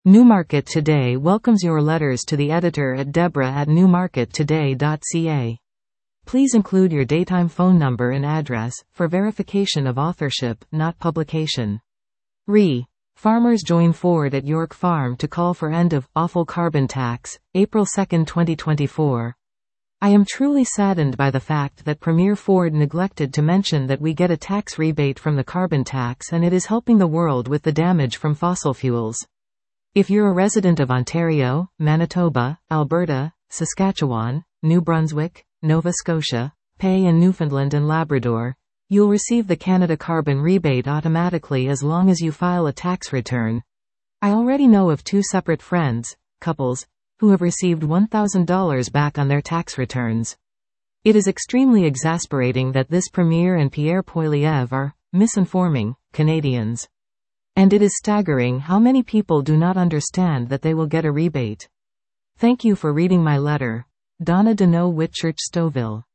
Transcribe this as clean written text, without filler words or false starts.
Newmarket Today welcomes your letters to the editor at deborah@newmarkettoday.ca. Please include your daytime phone number and address, for verification of authorship, not publication. Farmers join Ford at York Farm to call for end of awful carbon tax, April 2, 2024. I am truly saddened by the fact that Premier Ford neglected to mention that we get a tax rebate from the carbon tax and it is helping the world with the damage from fossil fuels. If you're a resident of Ontario, Manitoba, Alberta, Saskatchewan, New Brunswick, Nova Scotia, PEI and Newfoundland and Labrador, you'll receive the Canada Carbon Rebate automatically as long as you file a tax return. I already know of two separate friends, couples, who have received $1,000 back on their tax returns. It is extremely exasperating that this Premier and Pierre Poilievre are misinforming Canadians. And it is staggering how many people do not understand that they will get a rebate. Thank you for reading my letter. Donna Deneau Whitchurch Stouffville.